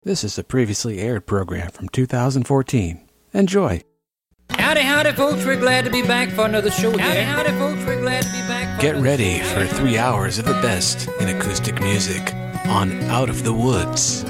This is a previously aired program from 2014. Enjoy. Howdy, howdy, folks. We're glad to be back for another show again. Howdy, folks. We're glad to be back for Get ready for 3 hours of the best in acoustic music on Out of the Woods.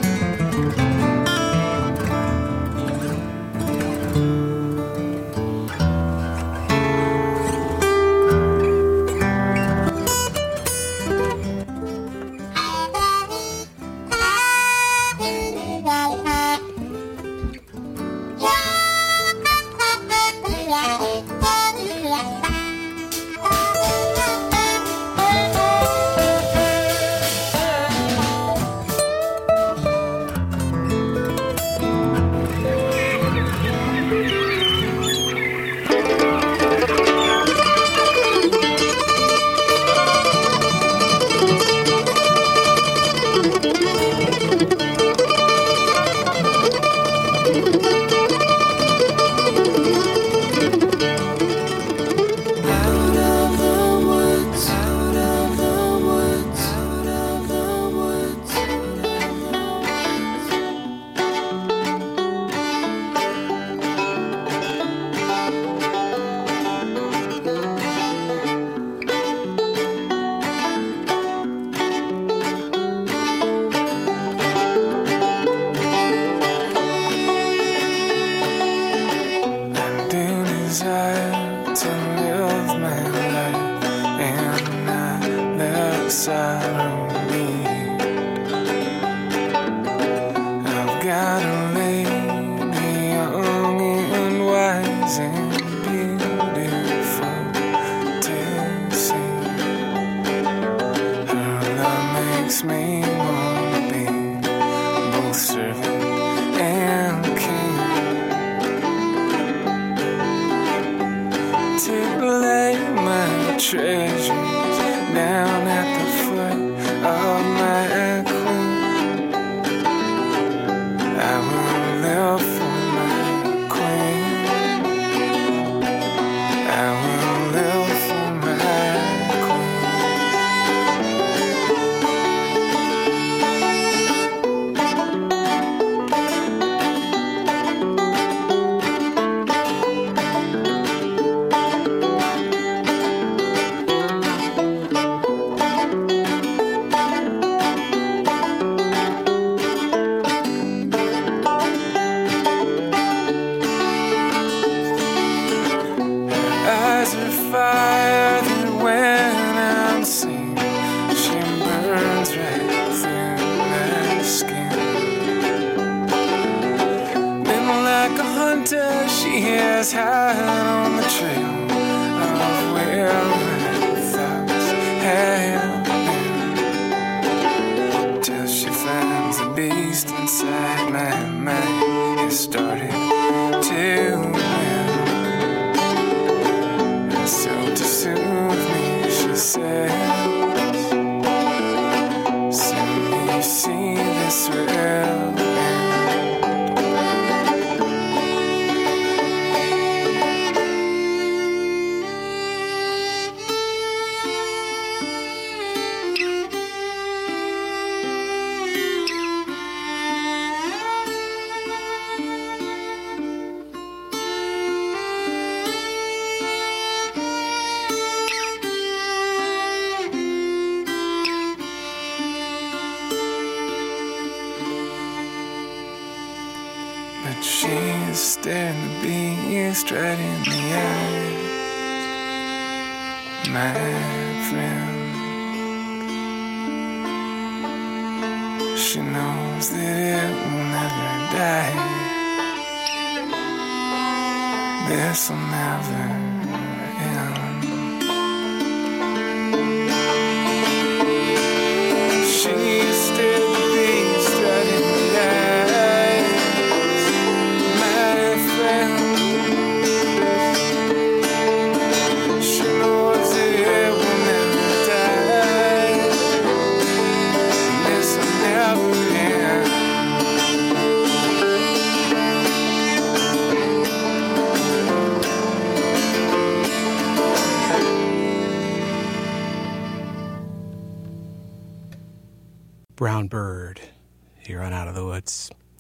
Brown Bird here on Out of the Woods.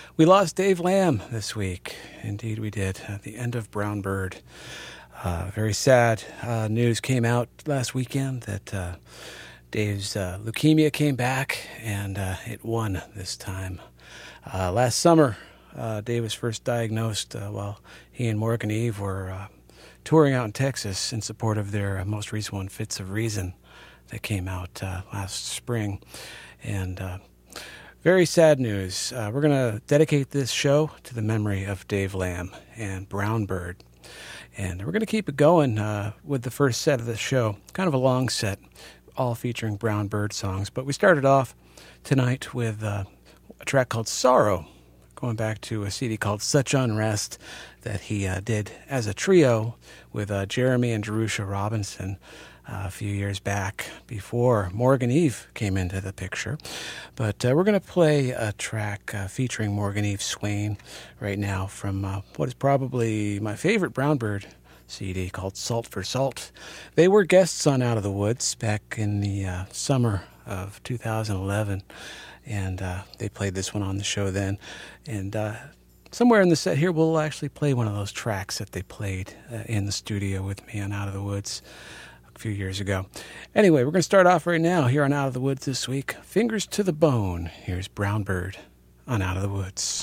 We lost Dave Lamb this week. Indeed, we did. At the end of Brown Bird. Very sad news came out last weekend that Dave's leukemia came back, and it won this time. Last summer, Dave was first diagnosed while he and Morgan Eve were touring out in Texas in support of their most recent one, Fits of Reason, that came out last spring. And very sad news. We're going to dedicate this show to the memory of Dave Lamb and Brown Bird. And we're going to keep it going with the first set of the show, kind of a long set, all featuring Brown Bird songs. But we started off tonight with a track called Sorrow, going back to a CD called Such Unrest that he did as a trio with Jeremy and Jerusha Robinson a few years back before Morgan Eve came into the picture. But we're going to play a track featuring Morgan Eve Swain right now from what is probably my favorite Brown Bird CD called Salt for Salt. They were guests on Out of the Woods back in the summer of 2011, and they played this one on the show then. And somewhere in the set here, we'll actually play one of those tracks that they played in the studio with me on Out of the Woods a few years ago. Anyway, we're going to start off right now here on Out of the Woods this week. Fingers to the Bone. Here's Brown Bird on Out of the Woods.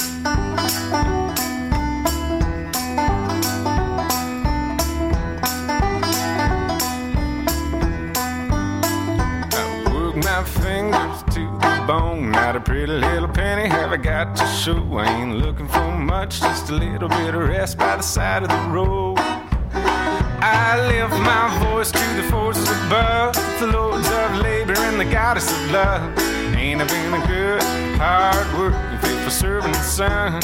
My fingers to the bone, not a pretty little penny have I got to show. I ain't looking for much, just a little bit of rest by the side of the road. I lift my voice to the forces above, the lords of labor and the goddess of love. Ain't I been a good, hard working, fit for serving the sun?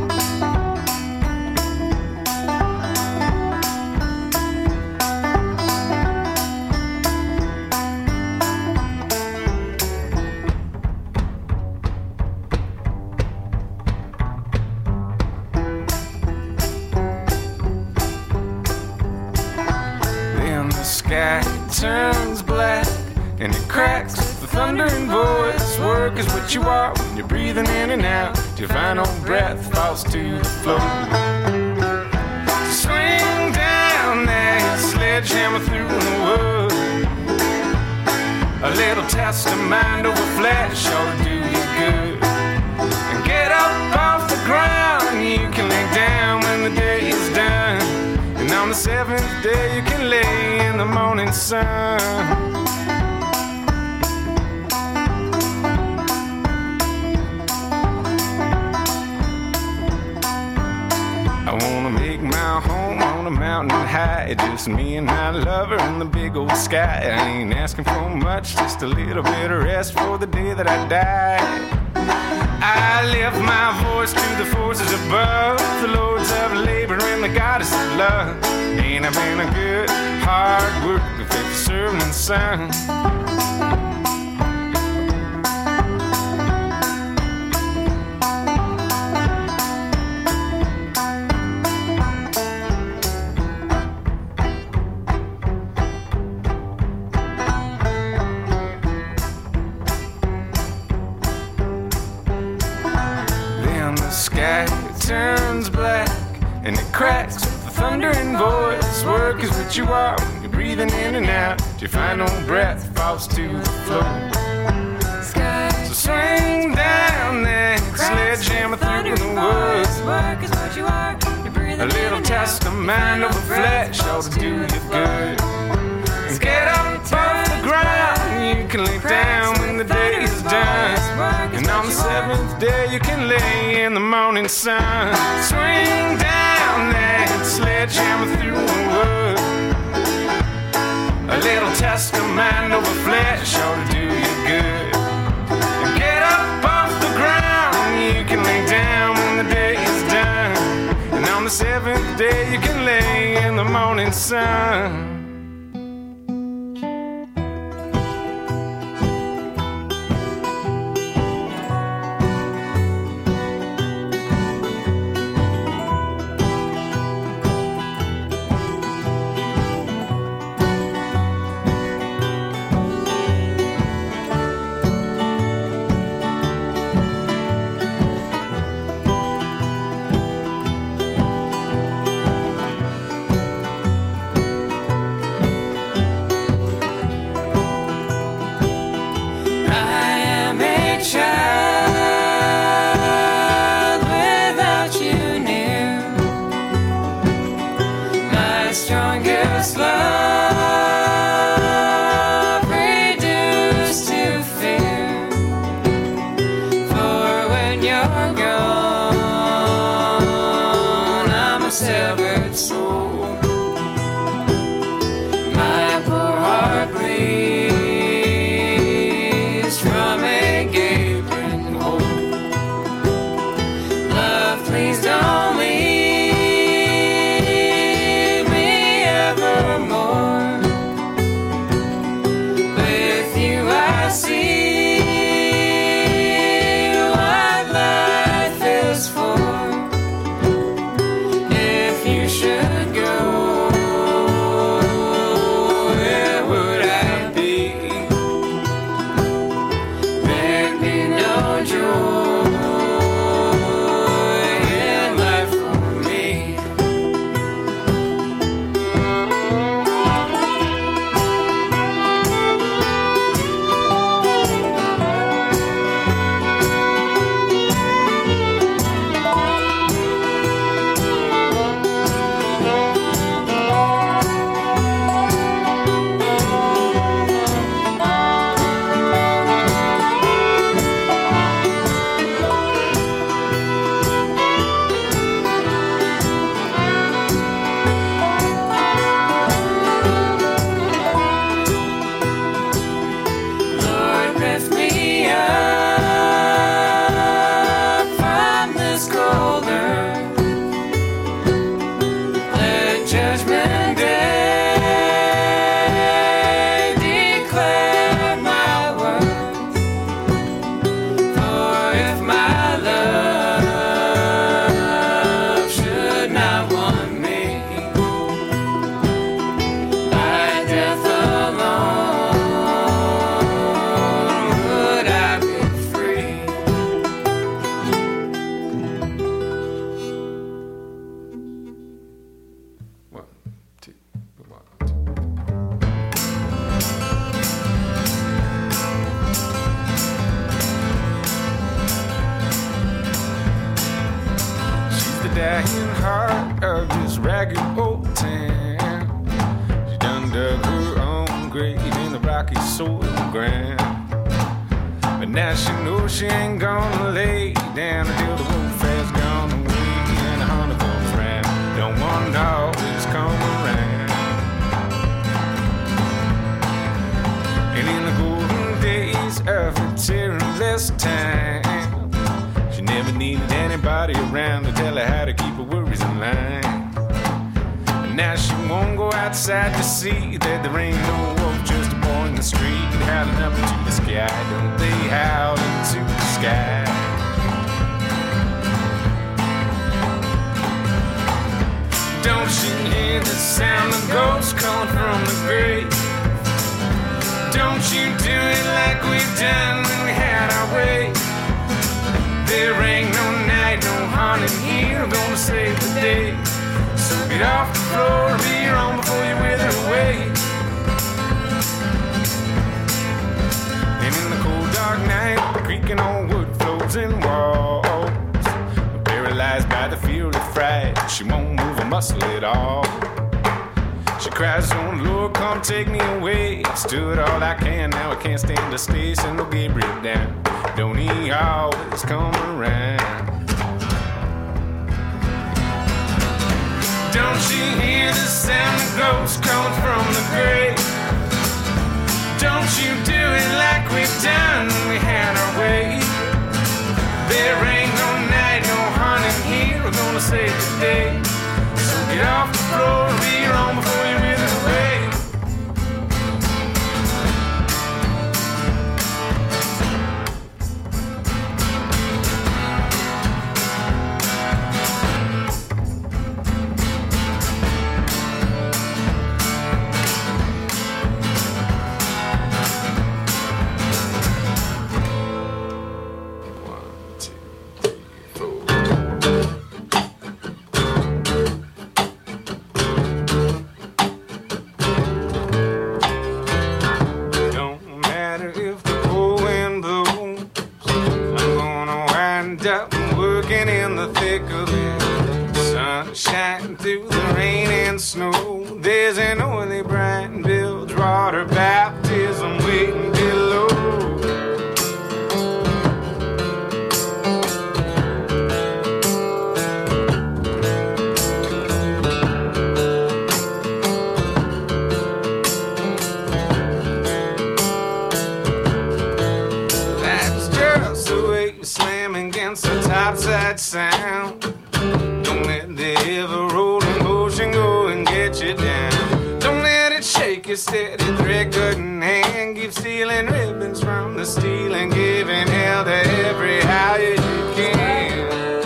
Sky turns black and it cracks with the thundering voice. Work is what you are when you're breathing in and out. Your final breath falls to the floor. So swing down that sledgehammer through the wood. A little test of mind over flesh ought to do you good. And get up off the ground, you can lay down when the day is done. And on the seventh day you can lay in the morning sun. I wanna make my home on a mountain high, just me and my lover in the big old sky. I ain't asking for much, just a little bit of rest for the day that I die. I lift my voice to the forces above, the lords of labor and the goddess of love. Ain't I been a good, hard working, fit for serving the sun? Sky turns black and it cracks with the thundering voice. Work is what you are when you're breathing in and out. Your final breath falls to the floor. So swing down that sledgehammer through the woods. Work is what you are. You're breathing a little test of mind over flesh ought to do you good. And get up off the ground, you can lay down when the day is done. And on the seventh day you can lay in the morning sun. Swing down that sledgehammer through the wood. A little test of mind over flesh ought to do you good. And get up off the ground, you can lay down when the day is done. And on the seventh day you can lay in the morning sun. when you're gone, I'm a severed soul. My poor heart bleeds from a gaping hole. Love, please don't leave me evermore. With you I see what life is for. If you should go, where would I be? There'd be no joy in life for me. Lord, lift me up from this cold earth. Let judgment day declare my worth. For if my love should not want me, by death alone would I be free. One, two, one, two. She's the dying heart of this ragged old town. She done dug her own grave in the rocky soil ground. But now she knows she ain't gonna lay down until the wolf has gone away and the hunter comes round. Don't want to always come around. And in the golden days of her terrorless time, she never needed anybody around to tell her how to keep her worries in line. And now she won't go outside to see that there ain't no wolf, just a boy in the street howling up into the sky. Don't they howl into the sky? Don't you hear the sound of ghosts calling from the grave? Don't you do it like we've done when we had our way. There ain't no night, no haunting here gonna save the day. So get off the floor, be on before you wither away. And in the cold dark night, creaking on wood floors and walls, paralyzed by the fear of fright, she won't move a muscle at all. She cries, oh Lord, come take me away. I've stood all I can, now I can't stand to stay. Send no Gabriel down, don't he always come around? Don't you hear the sound of ghosts calling from the grave? Don't you do it like we've done when we had our way. There ain't no night, no hunting here, we're gonna save the day. So get off the floor, be on before you wither away. Through the rain and snow, there's an oily bright bilge water baptism waiting below. topside sound. Don't let the ever-rolling ocean go and get you down. Don't let it shake your steady thread-cutting hand. Keep stealing ribbons from the steel and giving hell to every how you can.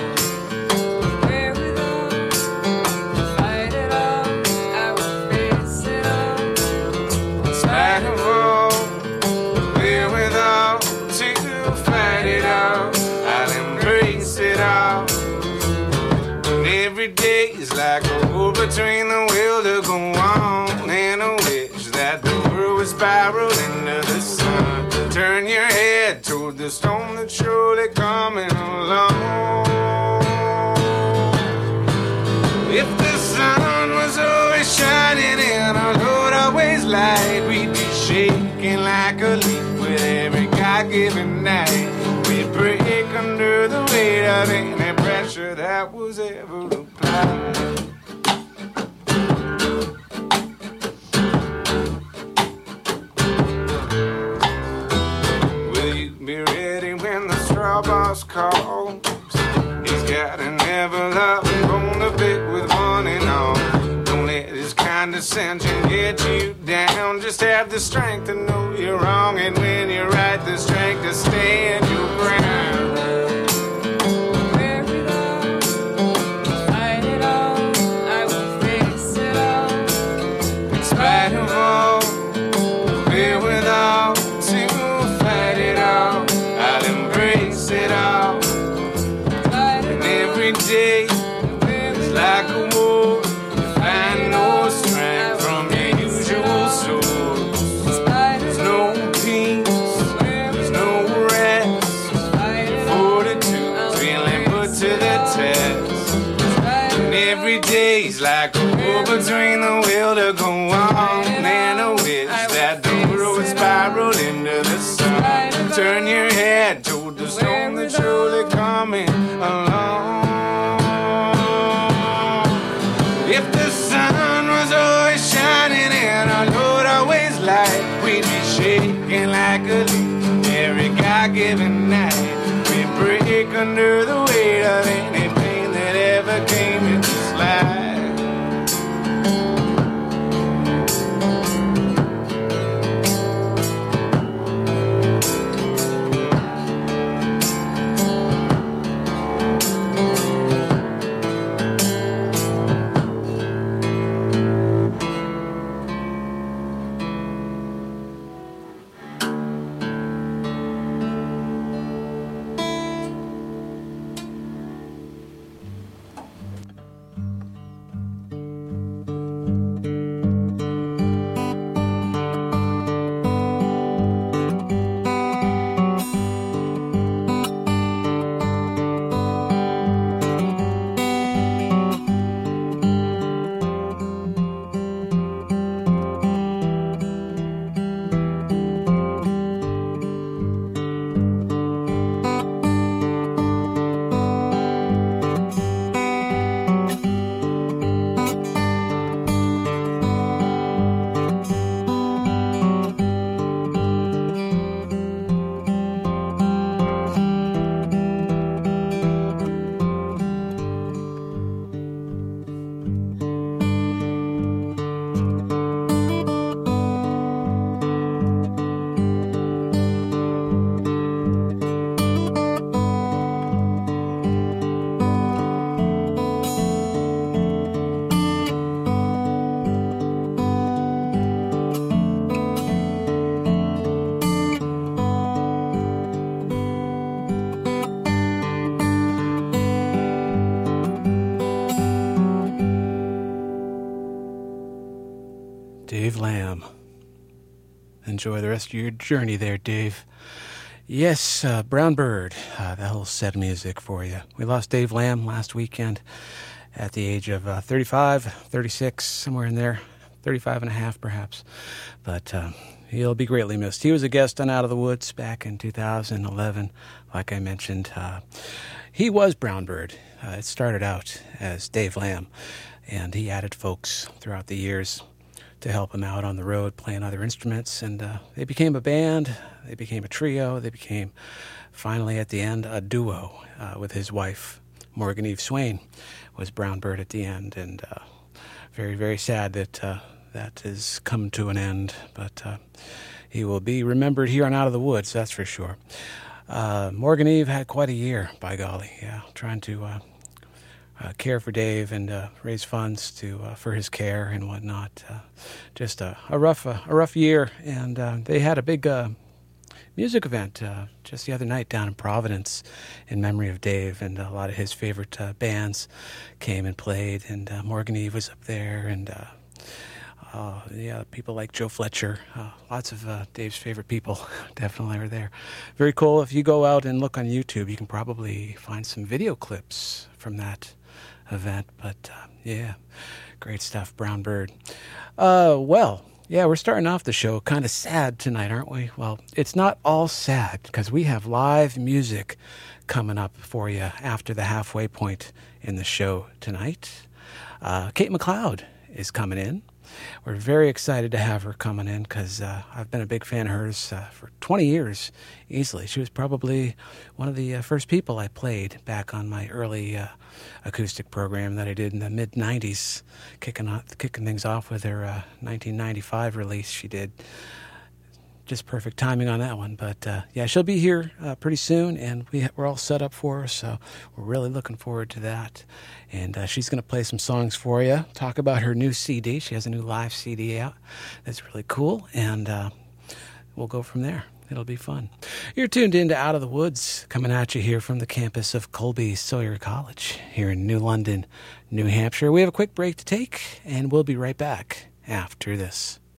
Like a war between the will to go on and a wish that the world would spiral into the sun. Turn your head toward the storm that's surely coming along. If the sun was always shining and our Lord always light, we'd be shaking like a leaf with every God-given night. We'd break under the weight of any pressure that was ever applied. Will you be ready when the straw boss calls? He's got an ever-loving bone to pick with one and all. Don't let his condescension get you down. Just have the strength to know you're wrong, and when you're right, the strength to stand your ground. Like a war between the will to go on and a wish that the world would spiral into the sun. Turn your head toward the storm that's surely coming along. If the sun was always shining and our Lord always light, we'd be shaking like a leaf every God-given night. We'd break under the weight of any pain that ever came in this life. Dave Lamb. Enjoy the rest of your journey there, Dave. Yes, Brown Bird, that whole set of music for you. We lost Dave Lamb last weekend at the age of 35, 36, somewhere in there, 35 and a half perhaps. But he'll be greatly missed. He was a guest on Out of the Woods back in 2011. Like I mentioned, he was Brown Bird. It started out as Dave Lamb, and he added folks throughout the years to help him out on the road playing other instruments, and they became a band, they became a trio, they became finally at the end, a duo with his wife, Morgan Eve Swain, was Brown Bird at the end, and very, very sad that that has come to an end, but he will be remembered here on Out of the Woods, that's for sure. Morgan Eve had quite a year, by golly, yeah, trying to care for Dave and raise funds for his care and whatnot. Just a rough year, and they had a big music event just the other night down in Providence in memory of Dave, and a lot of his favorite bands came and played, and Morgan Eve was up there, and people like Joe Fletcher, lots of Dave's favorite people definitely were there. Very cool. If you go out and look on YouTube, you can probably find some video clips from that event, but yeah, great stuff. Brown Bird. Yeah, we're starting off the show kind of sad tonight, aren't we? Well, it's not all sad, because we have live music coming up for you after the halfway point in the show tonight. Kate McLeod is coming in. We're very excited to have her coming in, because I've been a big fan of hers for 20 years, easily. She was probably one of the first people I played back on my early acoustic program that I did in the mid-'90s, kicking things off with her 1995 release she did. Just perfect timing on that one. But yeah, she'll be here pretty soon, and we're all set up for her, so we're really looking forward to that. And she's going to play some songs for you, talk about her new CD. She has a new live CD out that's really cool, and we'll go from there. It'll be fun. You're tuned in to Out of the Woods, coming at you here from the campus of Colby Sawyer College here in New London, New Hampshire. We have a quick break to take, and we'll be right back after this.